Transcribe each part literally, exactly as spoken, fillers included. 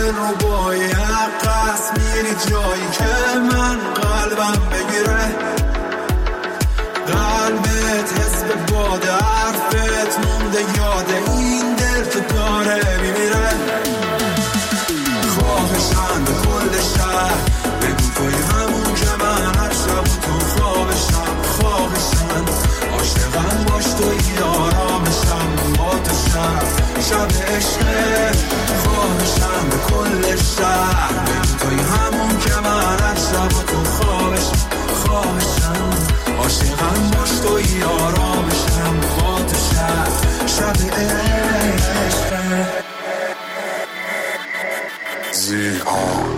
دلربای عقص میری جایی که من قلبم بگیره، قلبت حس به باد حرفت مونده یاد این دل که داره میمیره. خواهشم به کل شهر بگو توی همون که من هر شب تو خوابشم، خواهشم عاشقم باش توی آرامشم با تو شب شب عشقه. خواهشم به کل شهر بگو توی همون که من هر شب تو خوابشم، خواهشم عاشقم باش توی آرامشم با تو شب شب عشقه. زی آن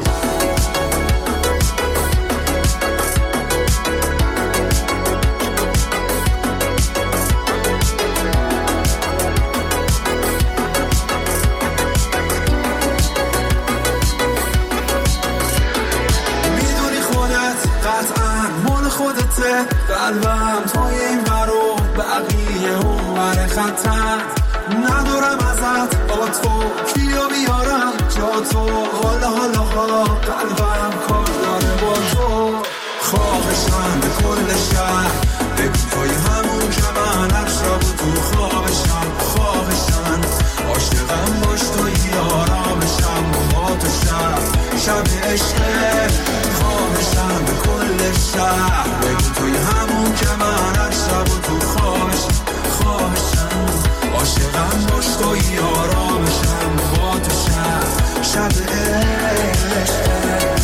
قلبم توی این برو بقیه اون بر خطر، ندارم ازت با تو کیو بیارم جا تو، حالا حالا حالا قلبم کار داره با تو. خواهشم به کل شهر بگو توی همون که من هر شب تو خوابشم، خواهشم عاشقم باش توی آرامشم با تو شب شب عشقه. خواهشم به کل شهر بگو توی همون که من هر شب تو خوابشم، خواهشم عاشقم باش توی آرامشم با تو شب شب عشقه.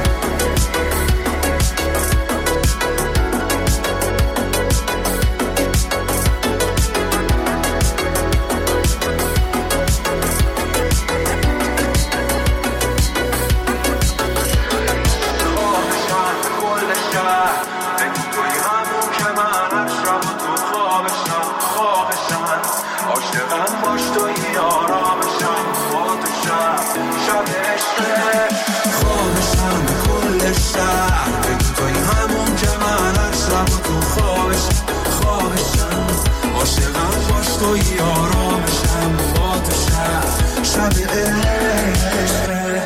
توی آرامشم با تو شب شب عشقه.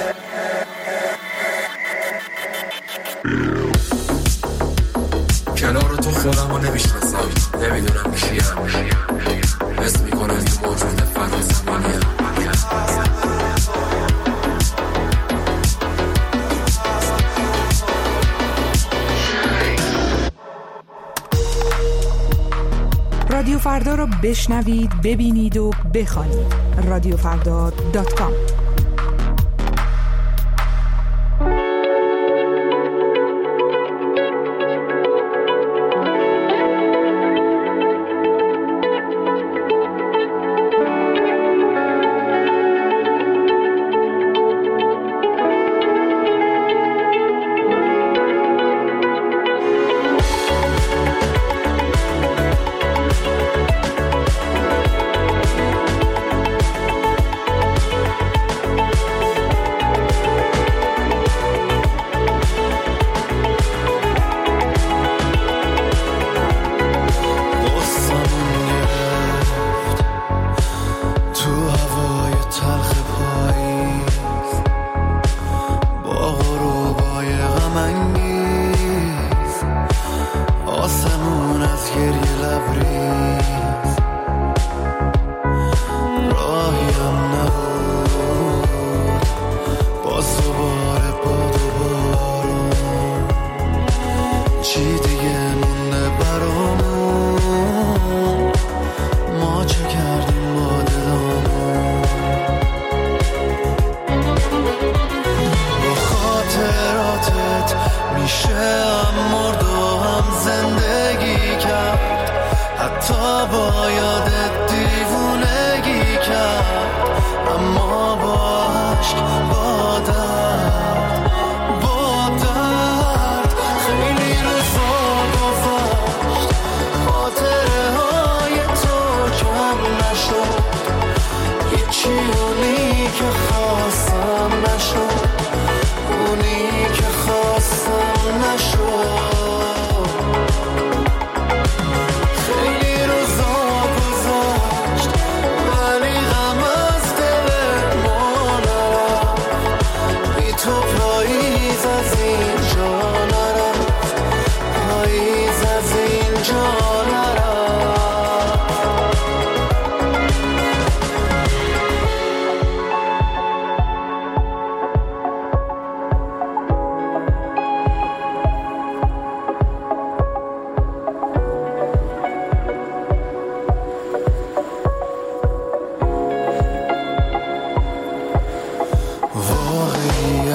کنار تو خودم رو نمیشناسم، نمیدونم کیم، حس میکنم که موجود فرازمانیم. رادیو فردا رو بشنوید، ببینید و بخوانید. رادیو فردا دات کام.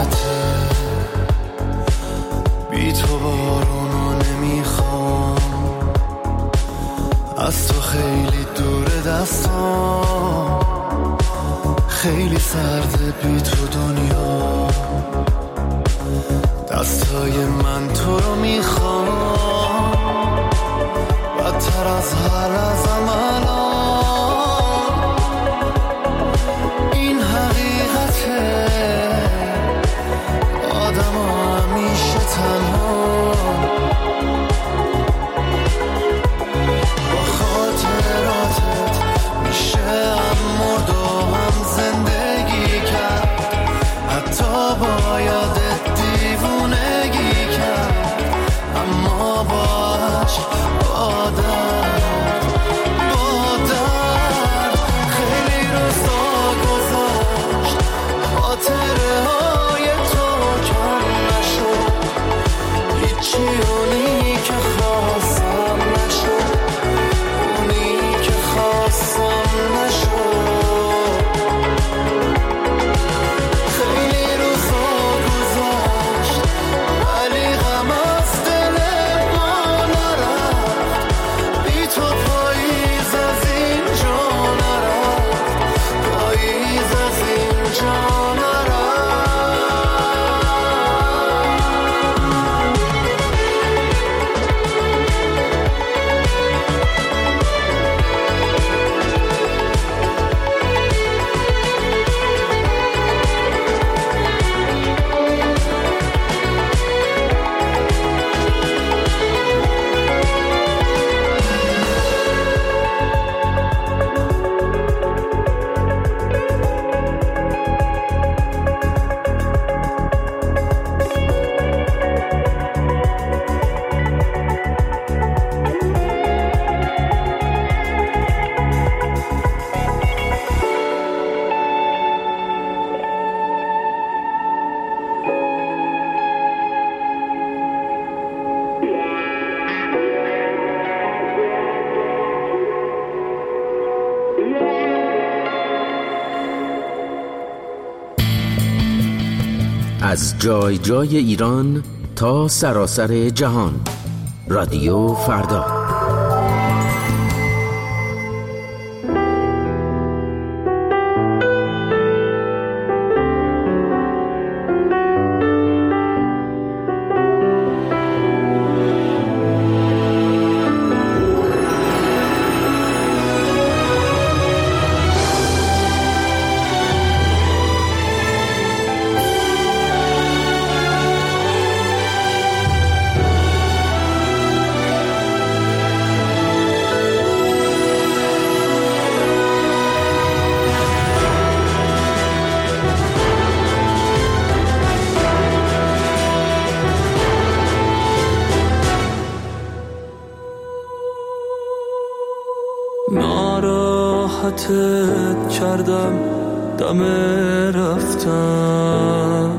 راحته، بی تو بارونو نمیخوام، از تو خیلی دوره دستام، خیلی سرده بی تو دنیا، دستای من تو رو میخوام، بدتر از هر لحظه‌م الان، این حقیقته، آدم همیشه تنها، با خاطراتت میشه هم مرد و هم زندگی کرد، حتی با یادت دیوونگی کرد، اما با عشق با درد با درد خیلی روزا گذشت، خاطره های تو کم نشد، هیچی اونی که خواستم نشد، اونی که خواستم نشد، خیلی روزا گذشت ولی غم از دل ما نرفت، بی تو پاییز از اینجا نرفت، پاییز از اینجا نرفت. از جای جای ایران تا سراسر جهان، رادیو فردا. ناراحتت کردم دم رفتم،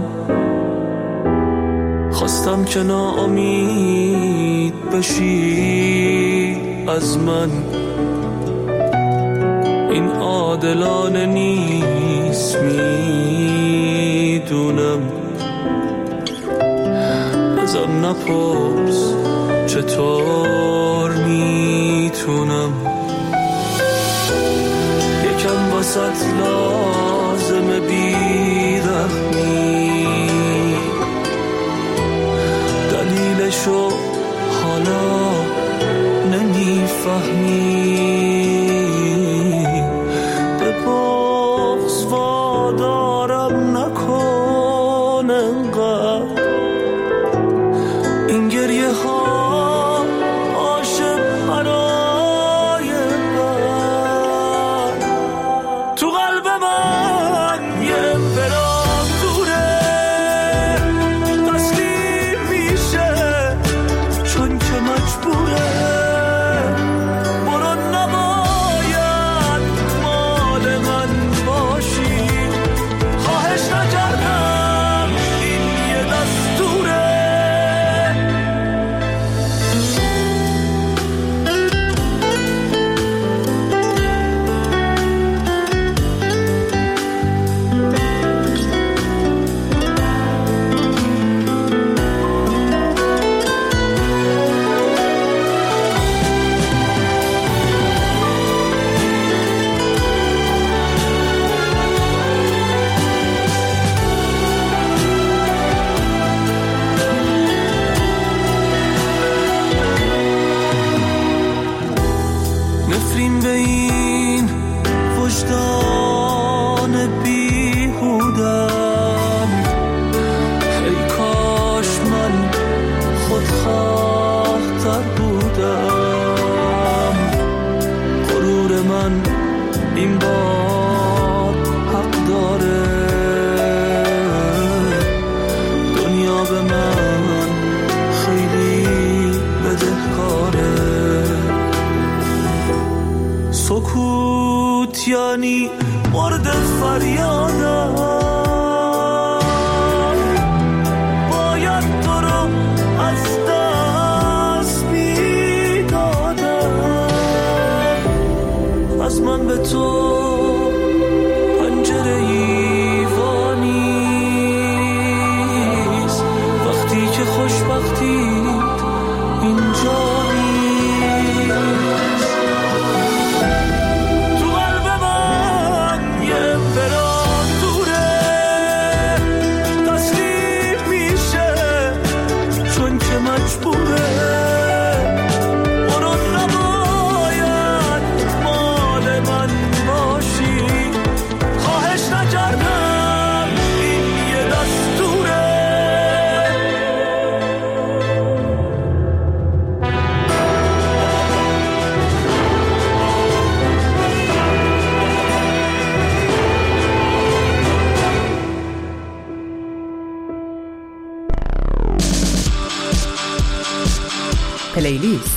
خواستم که ناامید بشی از من، این عادلانه نیست میدونم، ازم نپرس چطور میتونم، یکم واسط لازمه بیرحمی، دلیلشو حالا نمیفهمی، به بغض وادارم نکن انقدر، این گریه ها عاشق برای من تو قلب من پلیلیست.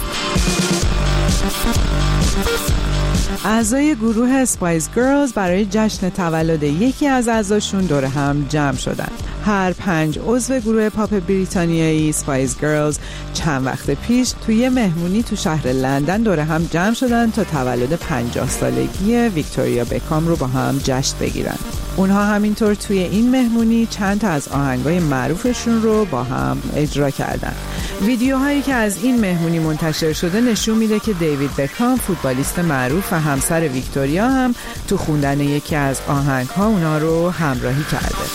اعضای گروه اسپایس گرلز برای جشن تولد یکی از اعضاشون دور هم جمع شدن. هر پنج عضو گروه پاپ بریتانیایی اسپایس گرلز چند وقت پیش توی یه مهمونی تو شهر لندن دور هم جمع شدن تا تولد پنجاه سالگی ویکتوریا بکام رو با هم جشن بگیرن. اونها همینطور توی این مهمونی چند تا از آهنگای معروفشون رو با هم اجرا کردن. ویدیوهایی که از این مهمونی منتشر شده نشون میده که دیوید بکام، فوتبالیست معروف و همسر ویکتوریا، هم تو خوندن یکی از آهنگها اونا رو همراهی کرده.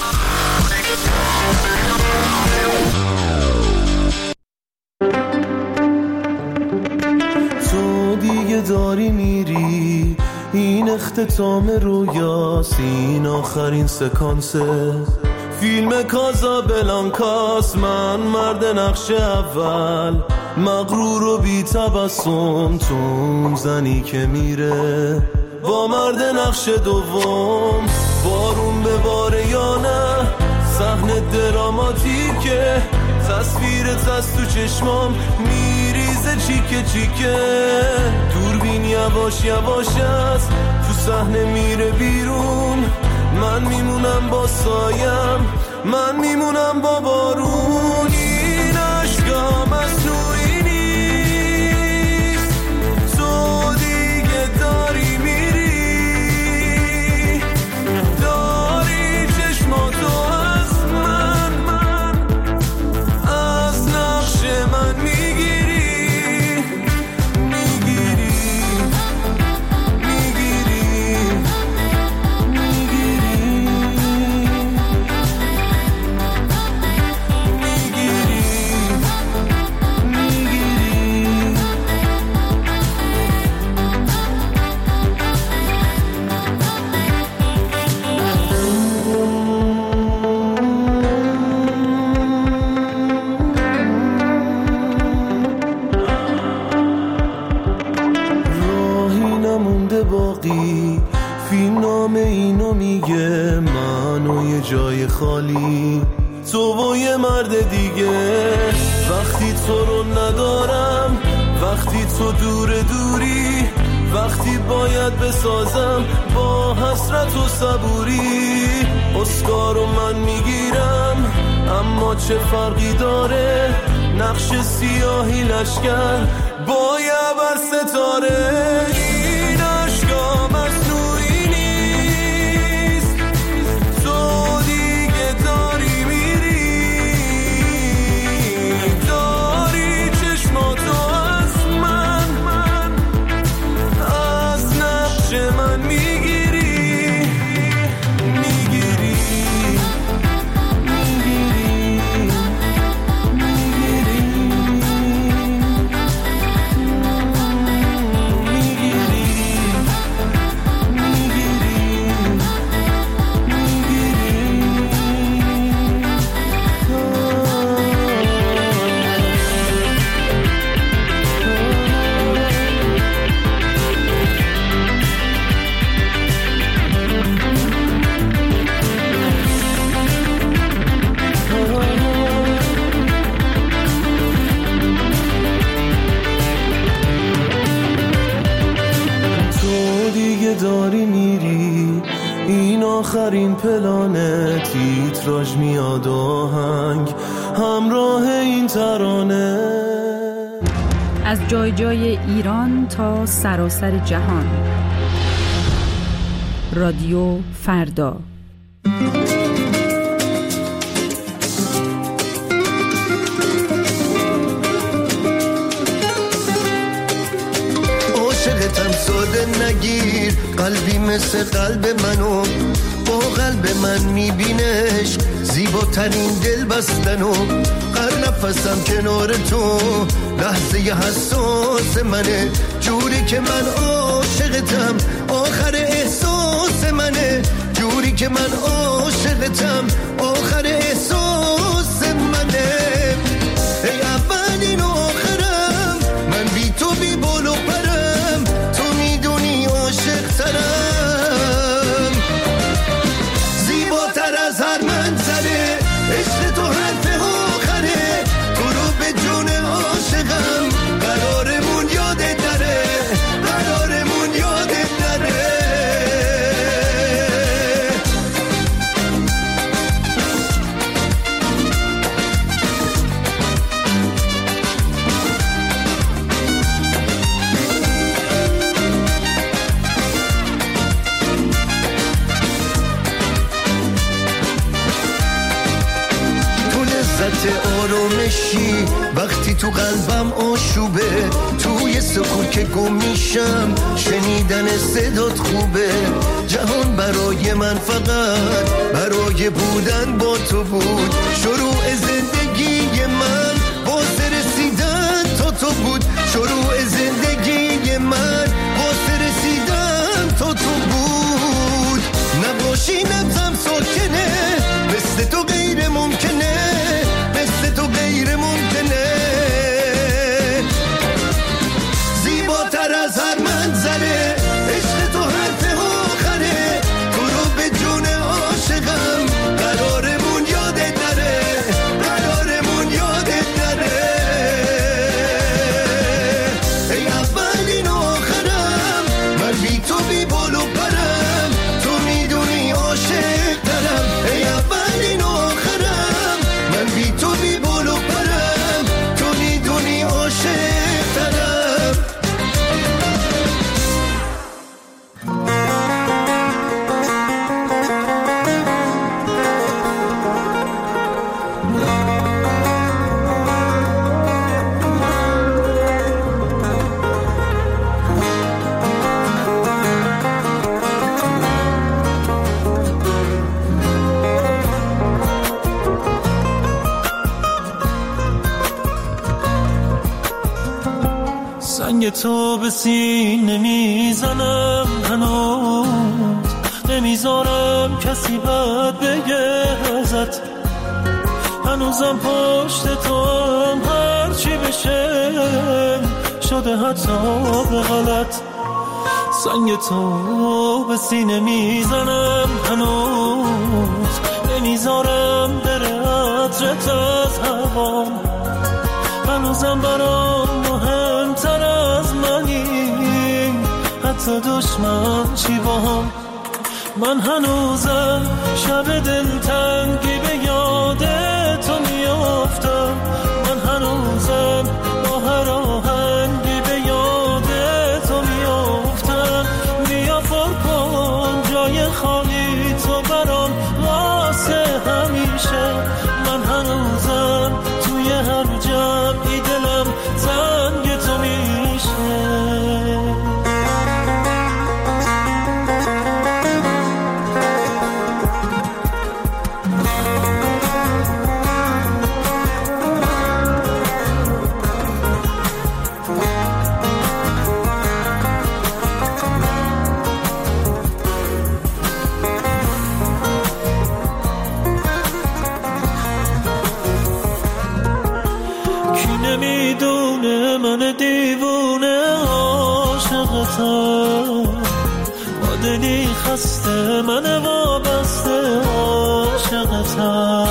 تو دیگه داری میری، این اختتام رویاست، این آخرین سکانسه فیلم کازابلانکاست. من مرد نقش اول، مغرور و بی تبسم، تو اون زنی که میره با مرد نقش دوم. بارون به باره یا نه، صحنه دراماتیکه، تصویرت از تو چشمام میریزه چیکه چیکه. دوربین یواش یواش است، تو صحنه میره بیرون. من میمونم با سایم، من میمونم با بارون. این عشقا مصنوعی نیست، تو دیگه داری میری، داری چشماتو از من، من از نقش من میگیری، میگیری، میگیری، باقی فیلم نامه اینو میگه، من و یه جای خالی، تو و یه مرد دیگه. وقتی تو رو ندارم، وقتی تو دور دوری، وقتی باید بسازم با حسرت و صبوری. اسکارو من میگیرم، اما چه فرقی داره، نقش سیاهی لشکر با یه بر ستاره. این عشقا مصنوعی نیست، تو دیگه داری میری، داری چشماتو از من، من از نقش من میگیری، میگیری، میگیری، داری میری، این آخرین پلانه، تیتراژ میاد آهنگ همراه این ترانه. از جای جای ایران تا سراسر جهان، رادیو فردا. عاشقتم ساده نگیر، قلبی مثل قلب منو، با قلب من میبینش زیباترین دل بستنو. هر نفسم کنار تو لحظه حساس منه، جوری که من عاشقتم آخر احساس منه، جوری که من عاشقتم آخر احساس منه. ای اولین و آخرم، من بی تو بی بال و پرم، تو میدونی عاشق ترم، زیباتر از هر منظره، عشق تو حرف آخره، تو رو به جون عاشقم حالت آرامشی وقتی تو قلبم آشوبه، توی سکوت که گم میشم شنیدن صدات خوبه. جهان برای من فقط برای بودن با تو بود، شروع زندگی من واسه رسیدن تا تو بود، شروع زندگی من واسه رسیدن تا تو بود. نباشی نبزم ساکنه، مثل تو غیر ممکنه، مثل تو غیر ممکنه. زیباتر از هر منظره، عشق تو حرف آخره، تو رو به جون عاشقم قرارمون یادت نره، قرارمون یادت نره. ای اولین و آخرم، من بی تو بی بال و پرم، تو میدونی عاشق دارم. ای اولین و آخرم، من بی تو بی بال و پرم، تو میدونی عاشق دارم. سنگ تو به سینه میزنم، هنوز نمیذارم کسی بد بگه ازت، هنوزم پشت تو هم هرچی بشه شده حتی به غلط. سنگ تو به سینه میزنم، هنوز نمیذارم بره عطرت از هوام، هنوزم برام مهمتر از منی، حتی دشمن چی با هم. من هنوزم شب دلتنگی به یاد تو میافتم، من هنوزم با هر آهنگی به یاد تو میافتم. بیا پر کن جای خالی تو برام واسه همیشه، من هنوزم توی هر جمعی دلم زنگ تو میشه. نمیدونه من دیوونه عاشقتم، با دلی خسته من وابسته عاشقتم.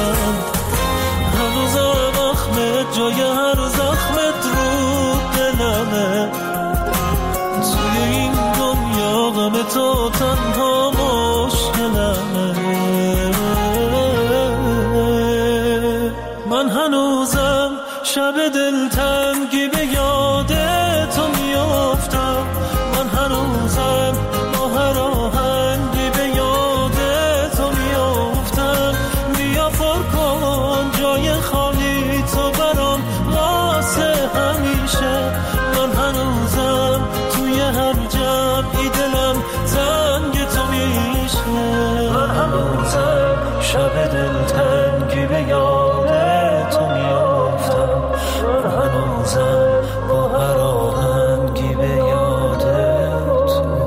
هنوزم اخمت جای هر زخمت رو دلمه، توی این دنیا غم تو تنها مشکلمه. من هنوزم شب دلتنگی به یاد تو میافتم، من هنوزم با هر آهنگی به یاد تو میافتم. بیا پر کن جای خالی تو برام واسه همیشه، من هنوزم توی هر جمعی دلم زنگ تو میشه. من هنوزم شب دلتنگی به یاد تو میافتم، من هنوزم با هر آهنگی به یاد تو.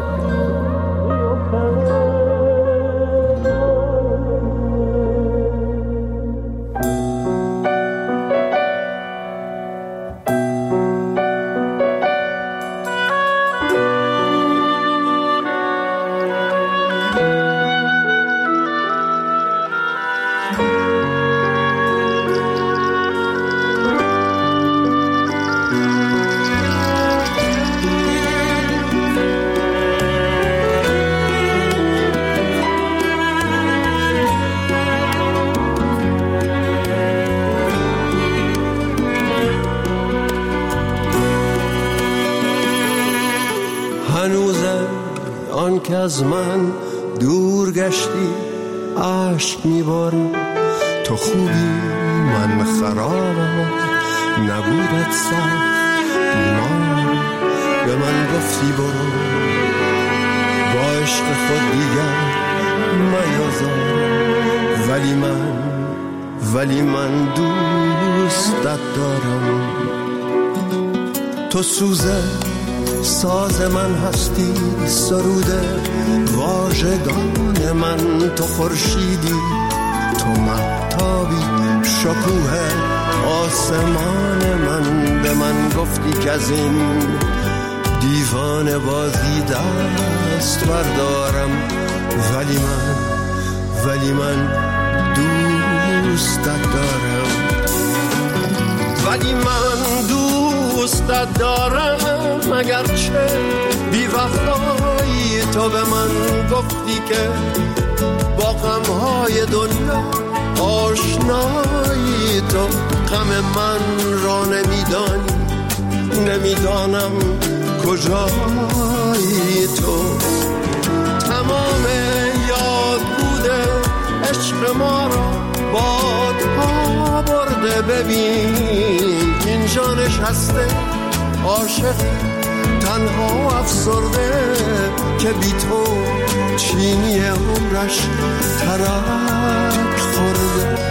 هنوزم آن که از من دور گشتی عشق میبارم، تو خوبی من خرابم، نبودت سخت ما به من گفتی برو، با عشق خود دیگر میازار، ولی من ولی من دوستت دارم. تو سوزه ساز من هستی، سروده واژگان من، تو خورشیدی، تو مهتابی، شکوه آسمان من. به من گفتی که از این دیوانه بازی دست بردارم، ولی من ولی من دوستت دارم، ولی من دوستت دارم. اگرچه بی وفایی تو به من گفتی که با غمهای دنیا آشنایی، تو غم من را نمیدانی، نمیدانم کجایی. تو تمام یاد بوده عشق ما را بادها برده، ببین اینجا نشسته عاشق تنها افسرده، که بی تو چینی عمرش ترک خورده.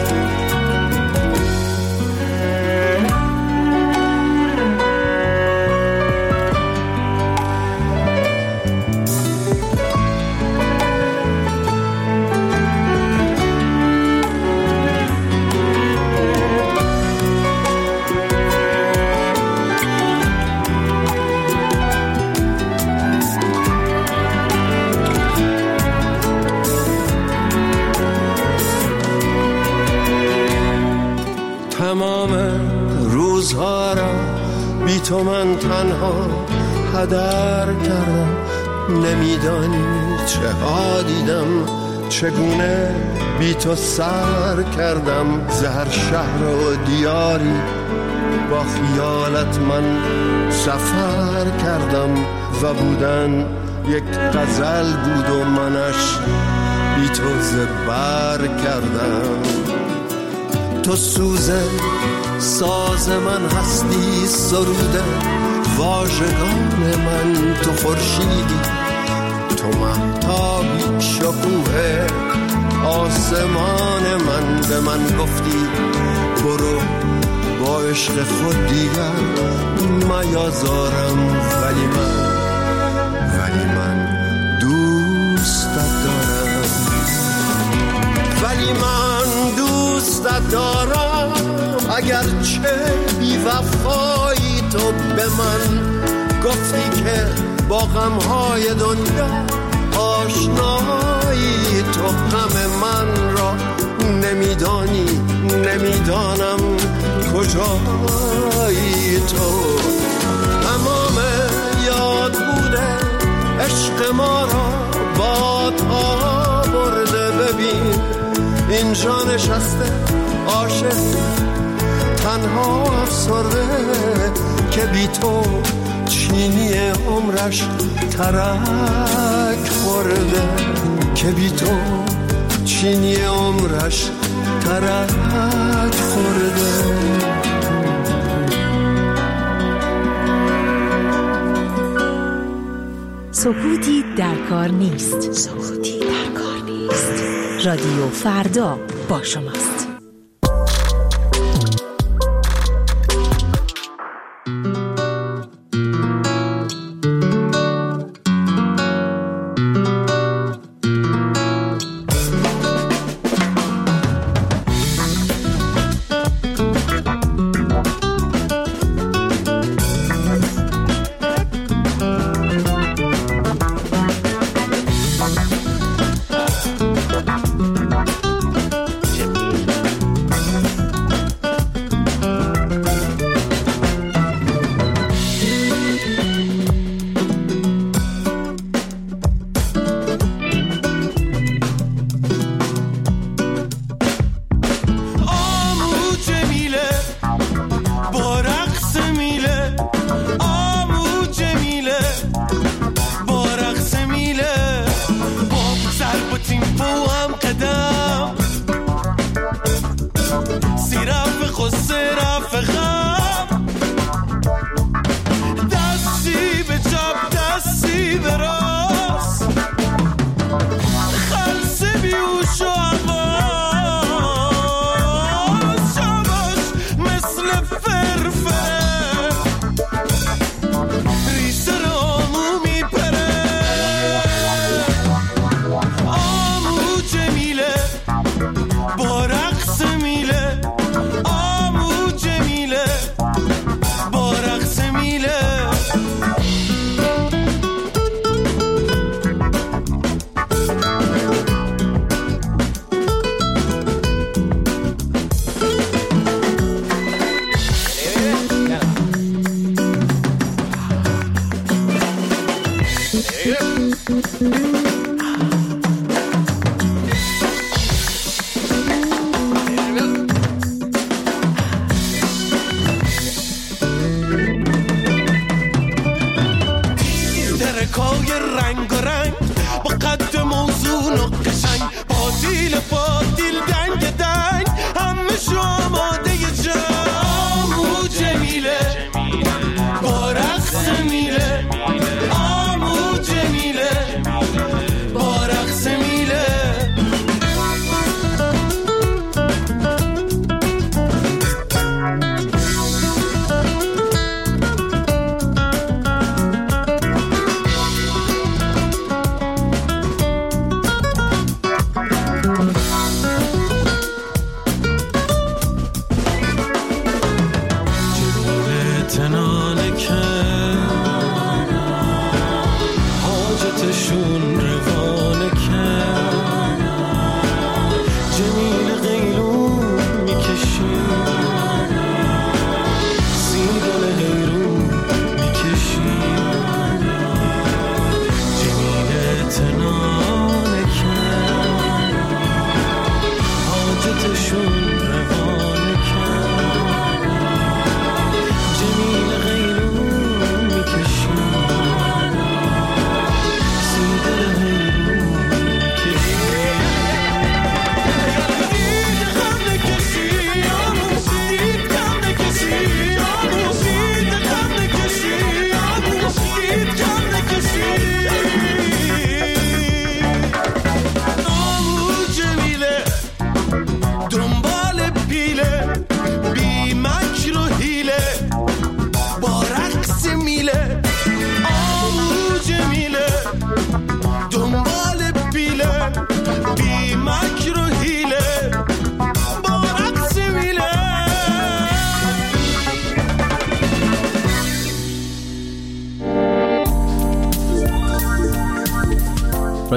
تمام روزها را بی تو من تنها هدر کردم، نمیدانی چه ها دیدم، چگونه بی تو سر کردم. زهر شهر و دیاری با خیالت من سفر کردم، و بودن یک غزل بود و منش بی تو زبر کردم. تو سوزه ساز من هستی، سروده واژگان من، تو خورشیدی، تو مهتابی، شکوه آسمان من. به من گفتی برو با عشق خود دیگر میازارم، ولی من ولی من دوستت دارم، ولی من دوستت دارم. اگرچه بی وفایی تو به من گفتی که با غمهای دنیا آشنایی، تو غم من را نمیدانی، نمیدانم کجایی. تو تمام یاد بوده عشق ما را بادها برده، ببین اینجا نشسته عاشق تنها افسرده، که بی تو چینی عمرش ترک خورده، که بی تو چینی عمرش ترک خورده. سکوتی در کار نیست، سکوتی در کار نیست. رادیو فردا با شماست.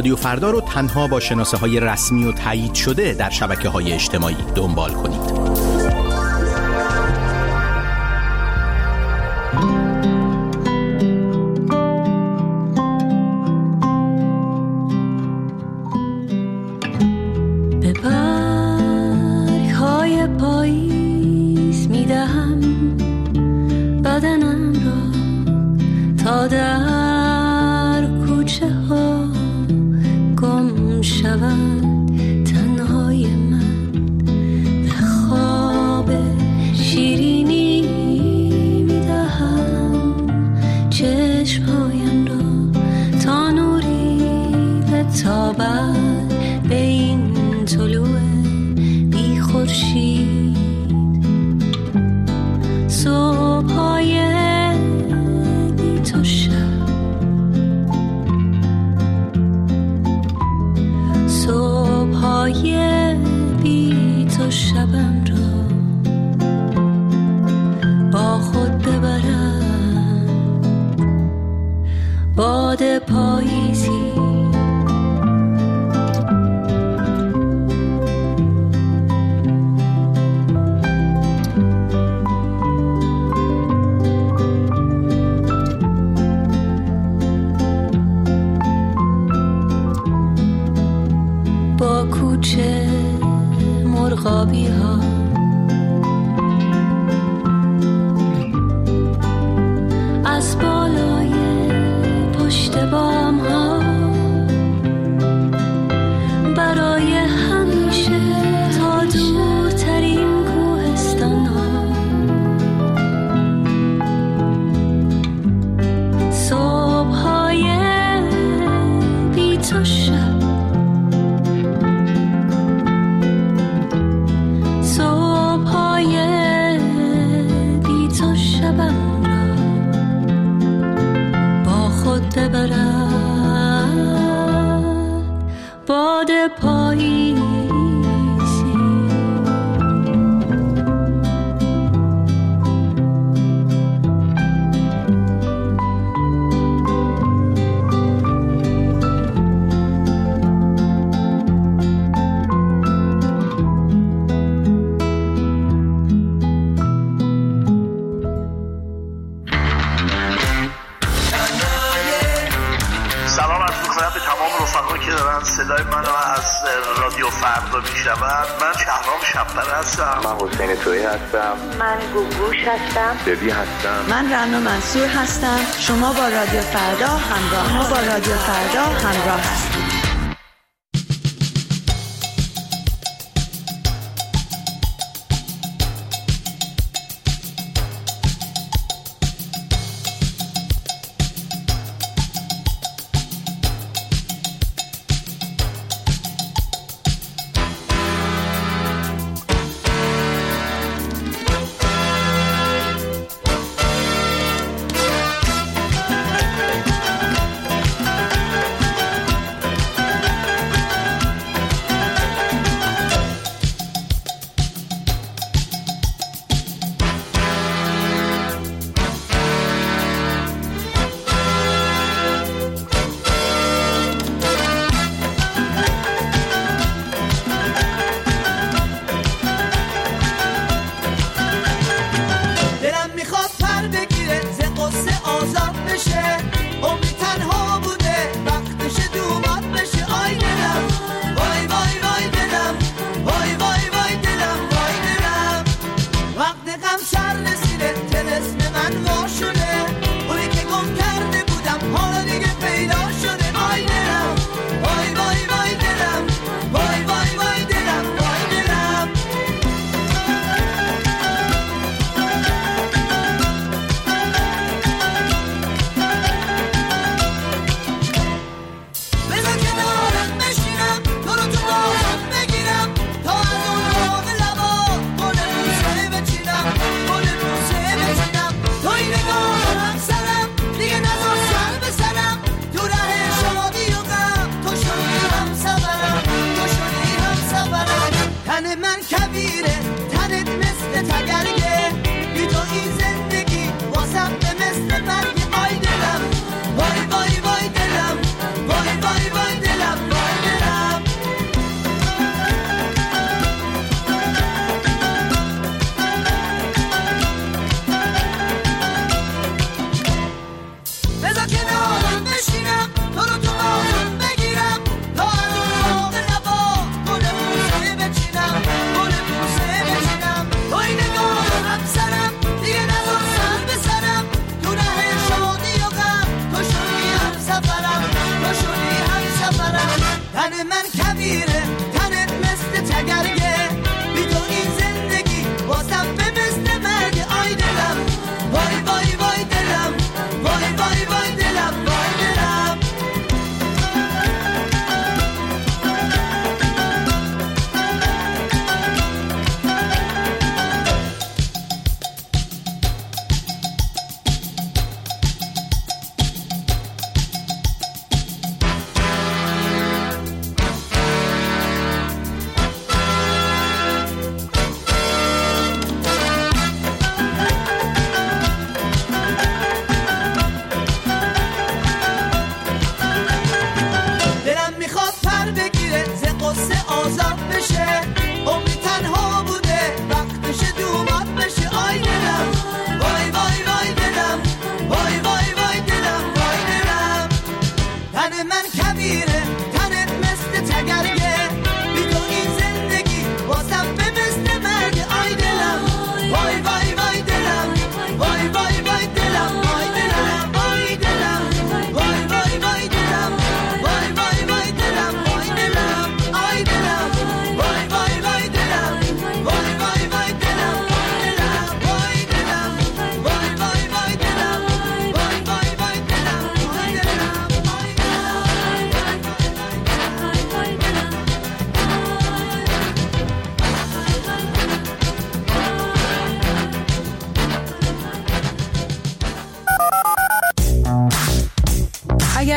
رادیو فردا رو تنها با شناسه های رسمی و تایید شده در شبکه های اجتماعی دنبال کنید. در کوچه ها گم شود تنهای من، به خواب شیرینی میدهم چشمهایم را تا نوری بتابد به این طلوع بی خورشید. صبح‌های صبح‌های بی تو شبم را با خود ببرم، باد پاییزی کوچه مرغابی ها، از بالای پشت بام ها، برای همیشه تا دورترین کوهستان ها. صبح‌های بی تو شب، باد پاییزی. صدای منو از رادیو فردا میشنون. من شهرام شب‌پره هستم. من حسین تویی هستم. من گوگوش هستم. دبی هستم. من رنا منصور هستم. شما با رادیو فردا همراه شما با رادیو فردا همراه هستید. وای وای وای دلم، وای وای وای دلم،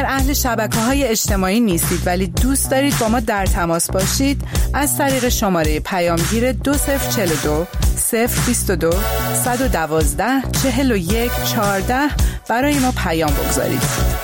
اهل شبکه‌های اجتماعی نیستید ولی دوست دارید با ما در تماس باشید، از طریق شماره پیامگیر دو صفر چهل و دو صفر بیست و دو صد و دوازده چهل و یک چهارده برای ما پیام بگذارید.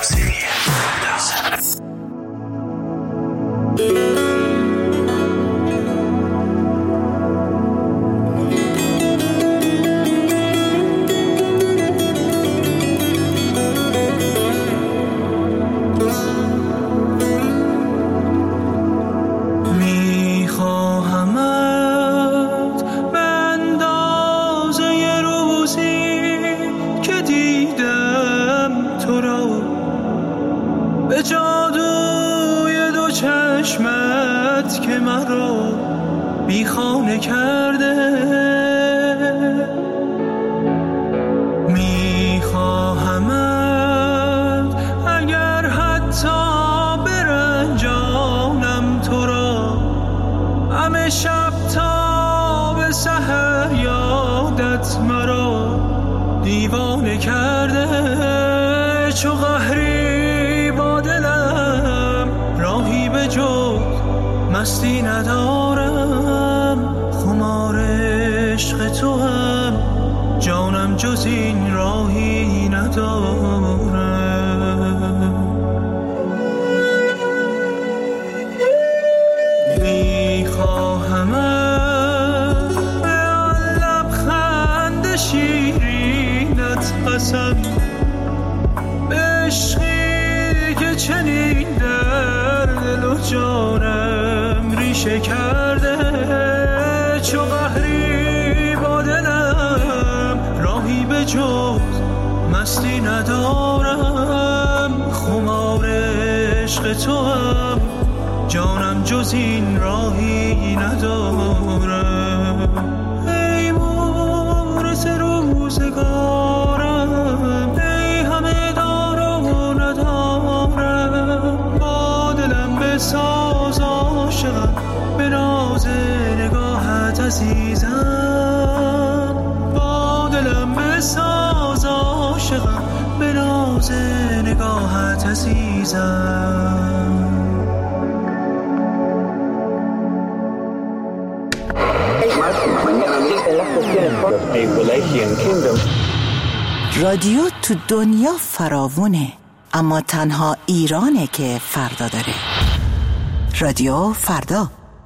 مستی ندارم، خمار عشق تو هم جانم جز این راهی ندارم. میخواهمت به آن لبخند شیرینت قسم، به عشقی که چنین در دل و جانم ریشه کرده، چو قهری با دلم راهی به جز مستی ندارم، خمار عشق تو هم جانم جز این راهی ندارم. ای مورث روزگارم، ای همه دار و ندارم، با دلم بساز عاشقم، به ناز نگاهت عزیزم، با دلم بساز عاشقم، به ناز نگاهت عزیزم. رادیو تو دنیا فراوونه، اما تنها ایرانه که فردا داره. رادیو فردا.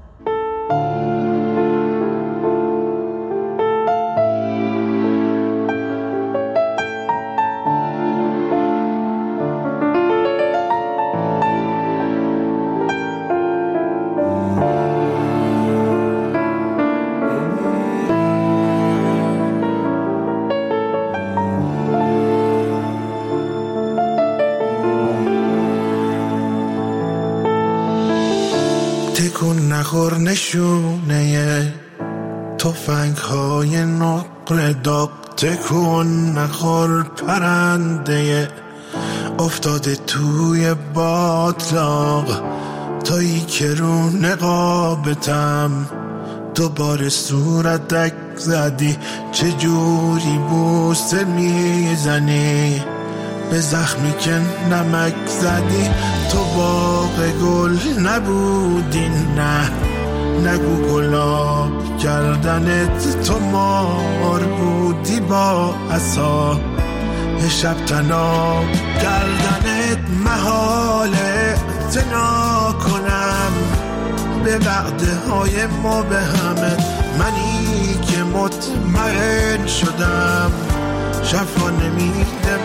تکون نخور نشونه تفنگ های نقره داغ، تکون نخور پرنده افتاده توی باطلاق، تایی که رو نقابتم دوباره صورتک زدی، چجوری بوسه میزنی به زخمی که نمک زدی، تو باغ گل نبودی، نه نگو گلاب کردنت، تو مار بودی با عصا شب تناب کردنت، محاله تنا کنم به وعده های ما به همه، منی که مطمئن شدم شفا نمیده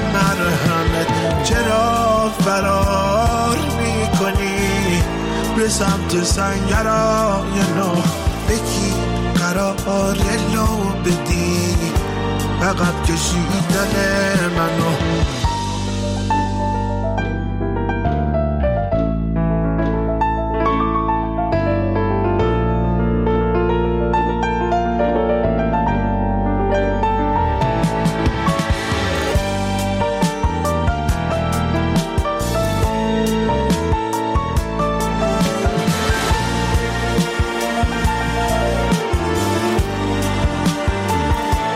مرهمت، چرا فرار میکنی به سمت سنگرای نو، بکی قرار لو بدی عقب کشیدن منو.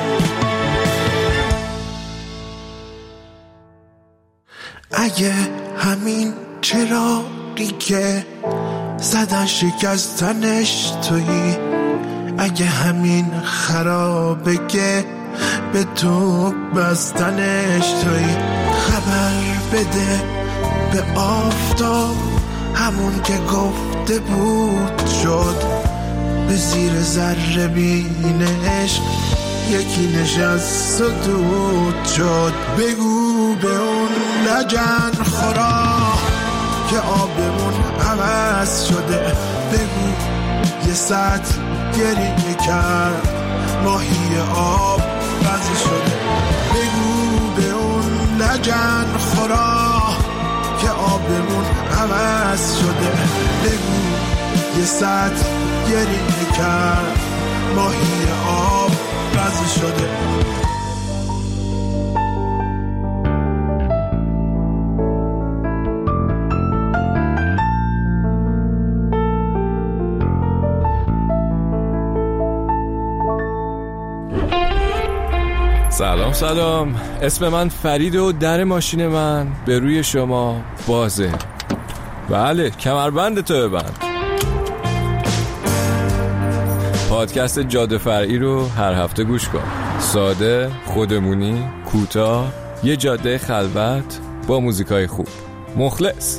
اگه همین چراغی که زدن شکستنش تویی، اگه همین خرابه که به تو بستنش تویی. خبر بده به آفتاب همون که گفته بود شد، به زیر ذره بین عشق یکی نشست و دود شد. بگو به اون لجن خورا که آبمون عوض شده، بگو یه ساعت گریه کرد ماهی آب بز شده. بگو به اون لجن خورا که آبمون عوض شده، بگو یه ساعت گریه کرد ماهی آب بز شده. سلام سلام، اسم من فرید و در ماشین من به روی شما بازه. بله، کمربند تو ببند. پادکست جاده فرعی رو هر هفته گوش کن. ساده، خودمونی، کوتاه، یه جاده خلوت با موزیکای خوب. مخلص.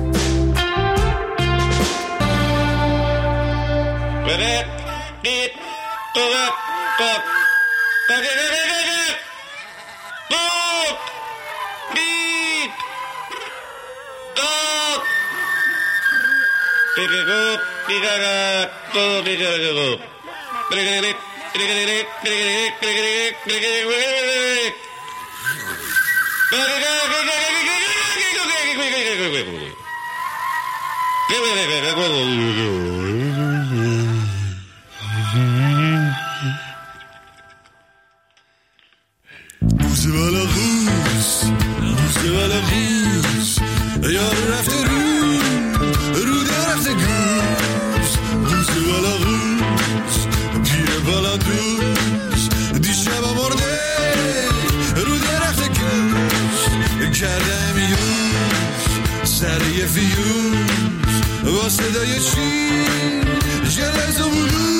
روز بالا خوز روز بالا خوز یار رفته رو رو درخت گوز. روز بالا خوز پیر بالا دوز دیشب مرده رو درخت گوز. کرده میوز سر یه فیوز با صدای چین جلز و بلوز.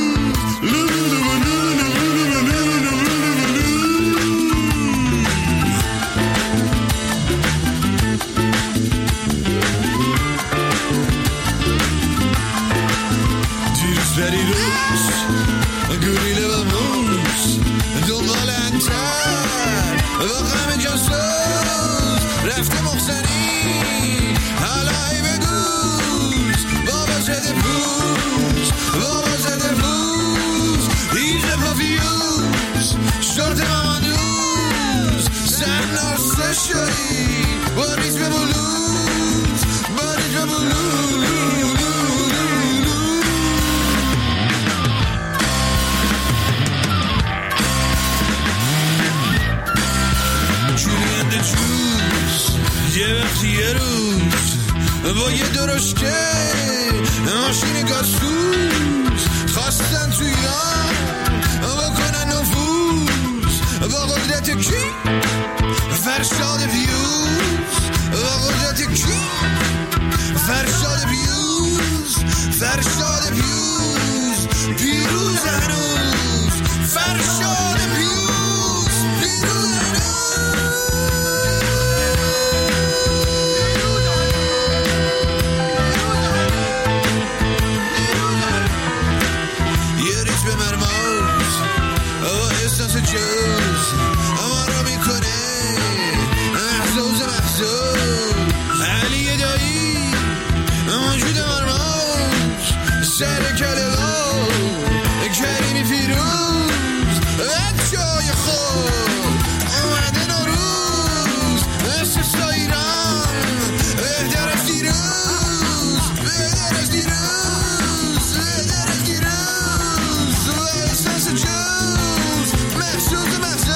بری روز گوریله و موز دنبال انتر و غم جاسوز رفته مخزنی حالا ای بدوز. بابا زده پوز بابا زده پوز هیزه پافیوز شورت مامانوز سر نارسته شدی با ریتم بلوز با ریتم بلوز. یه وقتی یه روز با یه درشکه ماشین گازسوز خواستن تو ایران بکنن نفوذ با قدرت کی؟ فرشاد پیوز. با قدرت کی؟ فرشاد پیوز. فرشاد پیوز پیروز هنوز. فرشاد پیوز پیروز هنوز. جوز اما را میکنه محزوز محزوز علی دایی موجود مرموز سر کلگاه کریمی فیروز بچای خود اومده نوروز مثل سایران بهتر از دیروز بهتر از دیروز بهتر از دیروز و احساس جوز محسوس محسوس.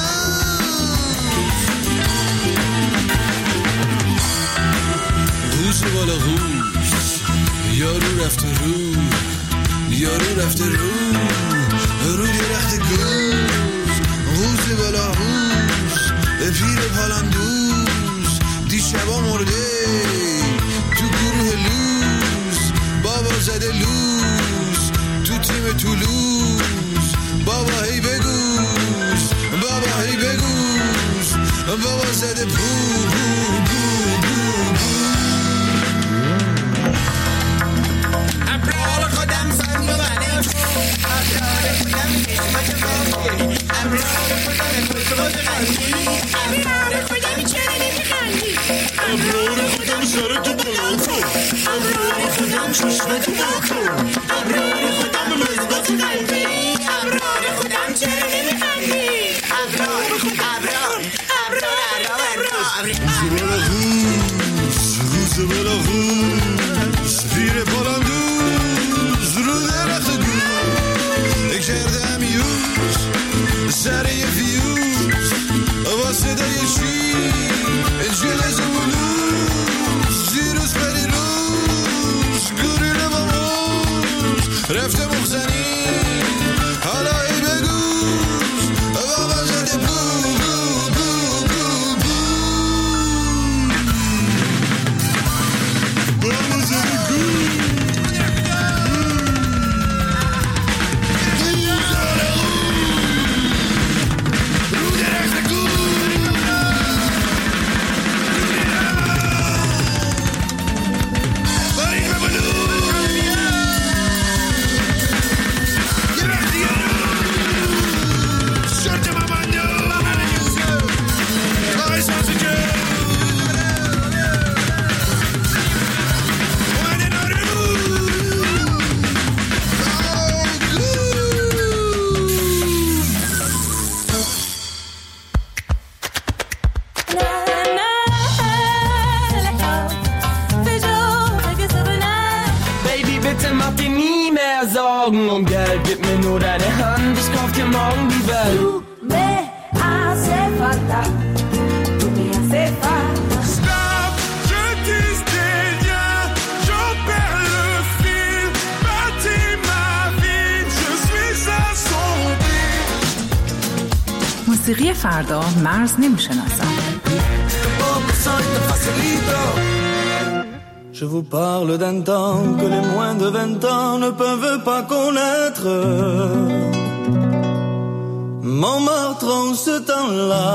روز بالا روز یارو رفته رو یارو رفته رو رو درخت گوز. روز بالا روز پیر پالندوز دیشبا مرده بو بو بو بو بو ابرار خودم فن و بنه ابرار خودم کشمت بانگی ابرار خودم خود قلبی ابرار خودم چرا نمیخندی ابرار خودم سر تو بلند کن ابرار خودم چشمت بکن ابرار خودم مثبت قلبی ابرار خودم چرا نمیخندی ابرار ابرار ابرار ابرار روز بلا روز زیر پالم دوز رو درخت گل کردم یوز سر یه فیوز با صدای شیر جلز و بلوز زیروز پری روز گوریل باموز رفته مخزنی حالا ای بگوز بابا زده بو بو بو بو بو بابا زده گوز Sorgen um Geld, gib mir nur deine Hand, ich kauf dir morgen die Welt. Du me hace falta, tu me hace falta. Stop, je disais rien, j'en perds le fil, bâtis ma vie, je suis à son but. موسیقی فردا مرز نمیشناسد. Je vous parle d'un temps que les moins de vingt ans ne peuvent pas connaître. Montmartre en ce temps-là,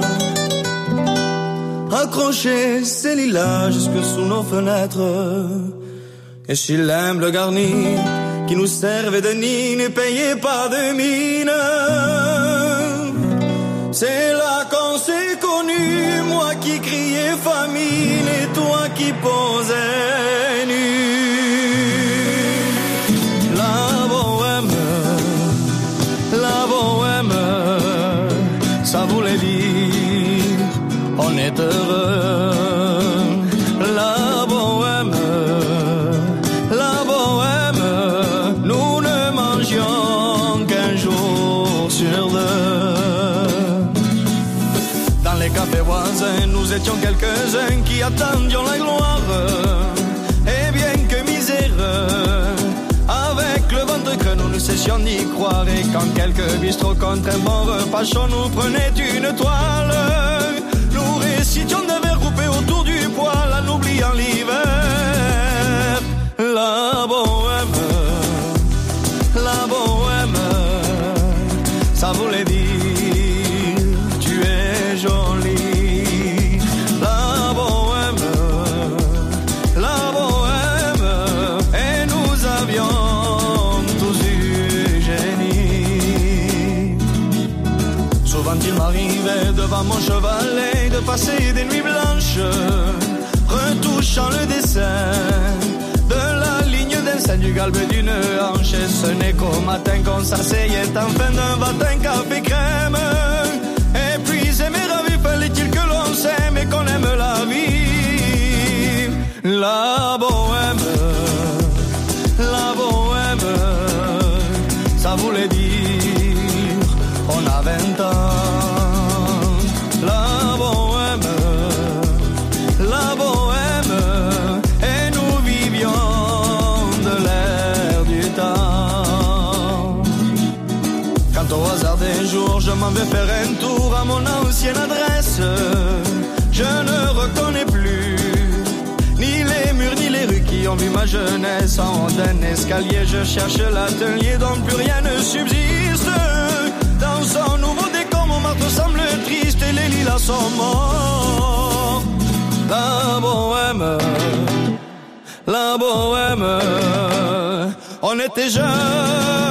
accrochait ses lilas jusque sous nos fenêtres. Et Chilem le garni qui nous servait de nid ne payait pas de mine. C'est là qu'on s'est connus, moi qui criais famine et toi qui posais nu. La bohème, la bohème, ça voulait dire on est heureux. La bohème, la bohème, nous ne mangions qu'un jour sur deux. Café voisin, nous étions quelques-uns qui attendions la gloire. Et bien que misère, avec le ventre que nous ne cessions d'y croire. Et quand quelques bistrots contre un bon repas chaud nous prenaient une toile, nous récitions des vers coupés autour du poêle en oubliant l'hiver. La bohème, la bohème, ça voulait dire jolie, la bohème, la bohème, et nous avions tous du génie. Souvent il m'arrivait devant mon chevalet de passer des nuits blanches, retouchant le dessin de la ligne d'un sein du galbe d'une hanche. Et ce n'est qu'au matin qu'on s'asseyait enfin d'un matin café crème. Et puis aimer la vie, fallait-il que l'on s'aime et qu'on aime la vie. La bohème, la bohème, ça voulait dire on a vingt ans. La bohème, la bohème, et nous vivions de l'air du temps. Quand au hasard des jours je m'en vais faire un tour à mon ancienne adresse, je ne reconnais plus ni les murs ni les rues qui ont vu ma jeunesse. En haut d'un escalier je cherche l'atelier dont plus rien ne subsiste. Dans son nouveau décor Montmartre semble triste et les lilas sont morts. était jeune.